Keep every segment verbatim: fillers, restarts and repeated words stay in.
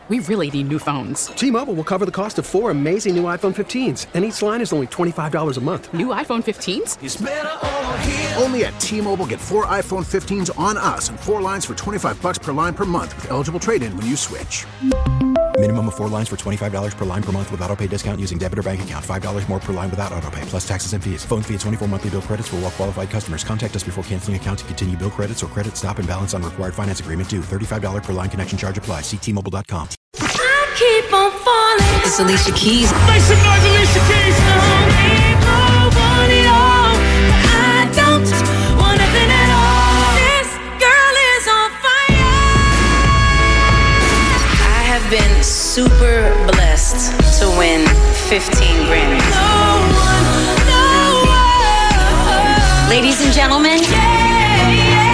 we really need new phones. T-Mobile will cover the cost of four amazing new iPhone fifteens, and each line is only twenty-five dollars a month. New iPhone fifteens? It's better over here. Only at T-Mobile, get four iPhone fifteens on us and four lines for twenty-five dollars per line per month with eligible trade-in when you switch. Minimum of four lines for twenty-five dollars per line per month with autopay discount using debit or bank account. five dollars more per line without autopay, plus taxes and fees. Phone fee at twenty-four monthly bill credits for well-qualified customers. Contact us before canceling account to continue bill credits or credit stop and balance on required finance agreement due. thirty-five dollars per line connection charge applies. See T Mobile dot com. I keep on falling. It's Alicia Keys. Make some noise, Alicia Keys. I want it all, but I don't want nothing at all. This girl is on fire. I have been super blessed to win fifteen Grammys. No one, no one. Ladies and gentlemen, Yeah,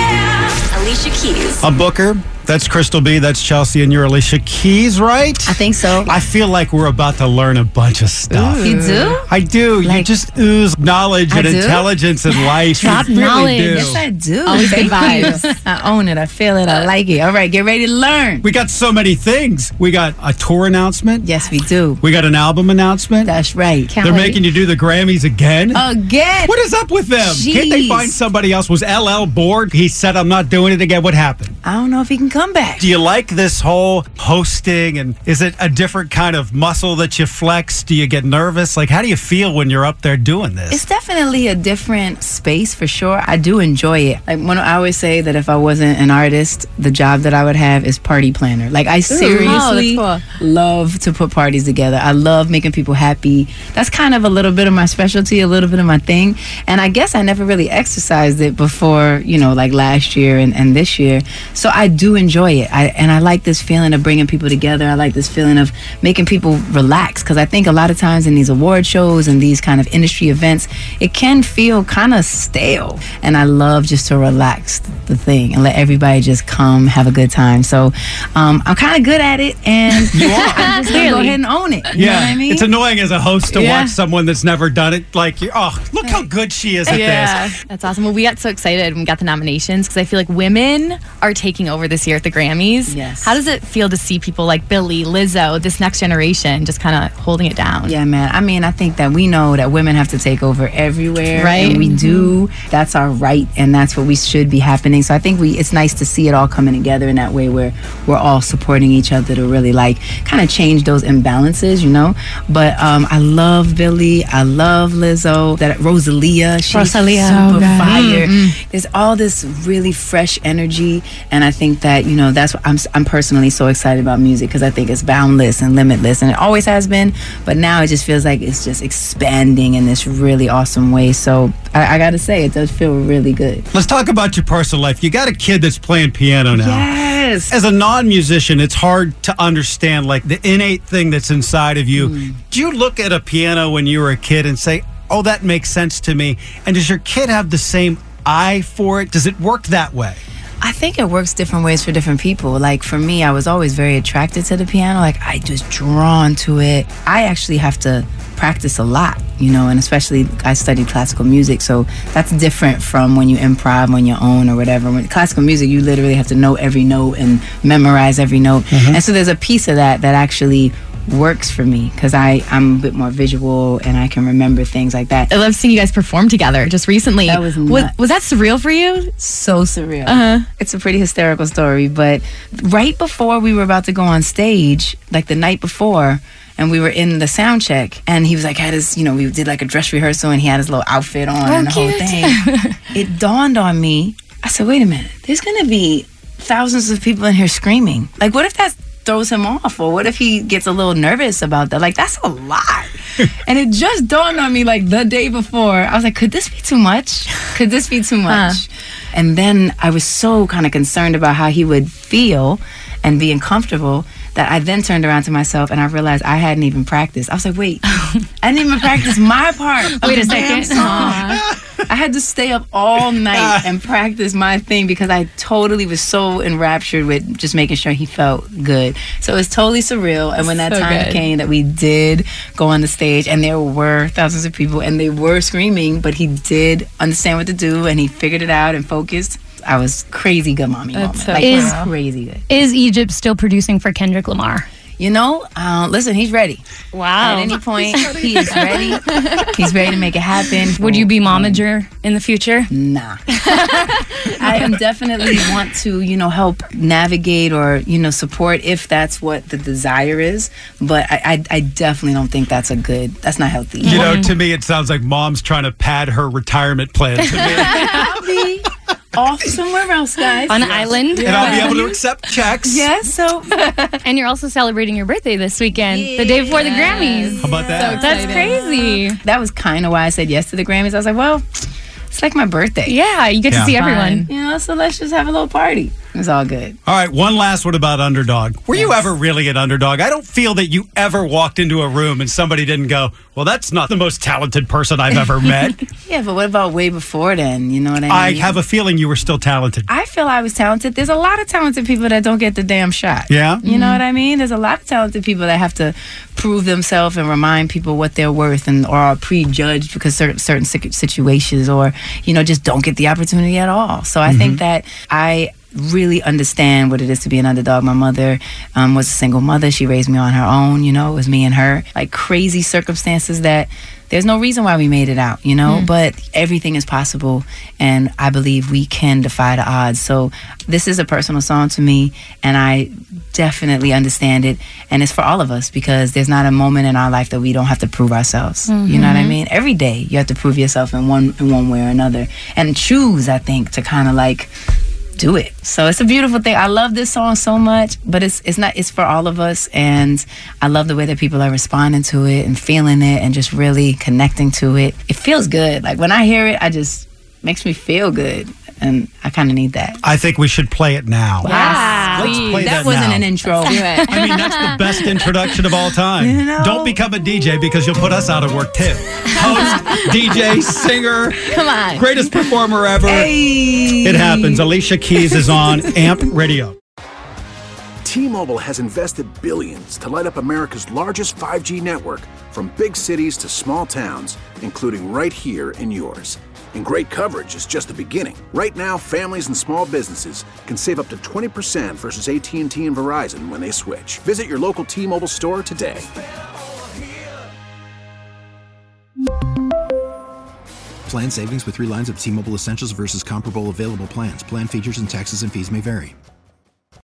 yeah. Alicia Keys. I'm Booker. That's Crystal B. That's Chelsea. And you're Alicia Keys, right? I think so. I feel like we're about to learn a bunch of stuff. You do? I do. Like- you just ooze knowledge I and do? intelligence and life. Drop you really knowledge. do. Yes, I do. Always good Thank you. vibes. I own it. I feel it. I like it. All right, get ready to learn. We got so many things. We got a tour announcement. Yes, we do. We got an album announcement. That's right. Can't They're wait. making you do the Grammys again. Again. What is up with them? Can't they Jeez. find somebody else? Was L L bored? He said, I'm not doing it again. What happened? I don't know if he can come back. Do you like this whole hosting, and is it a different kind of muscle that you flex? Do you get nervous? Like, how do you feel when you're up there doing this? It's definitely a different space for sure. I do enjoy it. Like when I always say that if I wasn't an artist, the job that I would have is party planner. Like I seriously Oh, that's love to put parties together. I love making people happy. That's kind of a little bit of my specialty, a little bit of my thing. And I guess I never really exercised it before, you know, like last year and, and this year. So I do enjoy it. I, and I like this feeling of bringing people together. I like this feeling of making people relax, because I think a lot of times in these award shows and these kind of industry events, it can feel kind of stale. And I love just to relax the thing and let everybody just come have a good time. So um, I'm kind of good at it, and You are. I'm just gonna go ahead and own it. You know what I mean? It's annoying as a host to Yeah. watch someone that's never done it. Like, you oh, look how good she is at Yeah, this. that's awesome. Well, we got so excited when we got the nominations because I feel like women are taking over this year at the Grammys. Yes. How does it feel to see people like Billie, Lizzo, this next generation just kind of holding it down? Yeah, man. I mean, I think that we know that women have to take over everywhere, Right. And we do. That's our right, and that's what we should be happening. So I think we it's nice to see it all coming together in that way, where we're all supporting each other to really like kind of change those imbalances, you know. But um, I love Billie. I love Lizzo. That Rosalia, she's Rosalia. super So good. fire. Mm-hmm. There's all this really fresh energy, and I think that you know that's what I'm. I'm personally so excited about music because I think it's boundless and limitless, and it always has been. But now it just feels like it's just expanding in this really awesome way. So I, I got to say, it does feel really good. Let's talk about your personal life. You got a kid that's playing piano now. Yes. As a non-musician, it's hard to understand like the innate thing that's inside of you. Mm. Do you look at a piano when you were a kid and say, oh, that makes sense to me? And does your kid have the same eye for it? Does it work that way? I think it works different ways for different people. Like for me, I was always very attracted to the piano. Like I just drawn to it. I actually have to practice a lot, you know, and especially I studied classical music, so that's different from when you improv on your own or whatever. When classical music, you literally have to know every note and memorize every note. Mm-hmm. And so there's a piece of that that actually works for me because I I'm a bit more visual and I can remember things like that. I love seeing you guys perform together just recently. That was was, nuts. was that surreal for you? So surreal. Uh-huh. It's a pretty hysterical story, but right before we were about to go on stage, like the night before, and we were in the sound check, and he was like, had his, you know, we did like a dress rehearsal, and he had his little outfit on Oh, and the whole cute. thing. It dawned on me. I said, wait a minute, there's gonna be thousands of people in here screaming. Like, what if that throws him off, or what if he gets a little nervous about that? Like, that's a lot. And it just dawned on me like the day before. I was like, could this be too much? Could this be too much? Huh. And then I was so kind of concerned about how he would feel and be uncomfortable that I then turned around to myself and I realized I hadn't even practiced. I was like, wait, I didn't even practice my part. of Wait a the damn second. song. Aw. I had to stay up all night and practice my thing because I totally was so enraptured with just making sure he felt good. So it's totally surreal. And when that So time good. came that we did go on the stage and there were thousands of people and they were screaming, but he did understand what to do and he figured it out and focused. I was crazy good mommy That's moment. so Like, cool. it's crazy good. Is Egypt still producing for Kendrick Lamar? You know, uh, listen, he's ready. Wow. At any point, he is ready. He's ready to make it happen. Would you be momager in the future? Nah. I am definitely want to, you know, help navigate or, you know, support if that's what the desire is. But I, I, I definitely don't think that's a good, that's not healthy. You know, to me, it sounds like mom's trying to pad her retirement plan to me. I'll be off somewhere else, guys. On an island. And I'll be able to accept checks. Yes, so. And you're also celebrating your birthday this weekend, the day before the Grammys. How about that? That's crazy. That was kind of why I said yes to the Grammys. I was like, well, it's like my birthday. Yeah, you get Yeah. to see everyone. You know, so let's just have a little party. It's all good. All right, one last one about underdog. Were you ever really an underdog? I don't feel that you ever walked into a room and somebody didn't go, well, that's not the most talented person I've ever met. Yeah, but what about way before then? You know what I mean? I have a feeling you were still talented. I feel I was talented. There's a lot of talented people that don't get the damn shot. Yeah? You know what I mean? There's a lot of talented people that have to prove themselves and remind people what they're worth and or are prejudged because certain certain situ- situations or, you know, just don't get the opportunity at all. So I Mm-hmm. think that I really understand what it is to be an underdog. My mother um, was a single mother. She raised me on her own. You know, it was me and her. Like crazy circumstances that there's no reason why we made it out, you know, but everything is possible. And I believe we can defy the odds. So this is a personal song to me. And I definitely understand it. And it's for all of us because there's not a moment in our life that we don't have to prove ourselves. You know what I mean? Every day you have to prove yourself in one in one way or another. And choose, I think, to kind of like do it. So it's a beautiful thing. I love this song so much, but it's it's not it's for all of us, and I love the way that people are responding to it and feeling it and just really connecting to it. It feels good. Like when I hear it, I just makes me feel good, and I kind of need that. I think we should play it now. Yeah. Let's play that, that wasn't now. an intro. Do it. I mean, that's the best introduction of all time. You know? Don't become a D J because you'll put us out of work too. Host, D J, singer, Come on. greatest performer ever. Hey. It happens. Alicia Keys is on Amp Radio. T-Mobile has invested billions to light up America's largest five G network from big cities to small towns, including right here in yours. And great coverage is just the beginning. Right now, families and small businesses can save up to twenty percent versus A T and T and Verizon when they switch. Visit your local T-Mobile store today. Plan savings with three lines of T-Mobile Essentials versus comparable available plans. Plan features and taxes and fees may vary.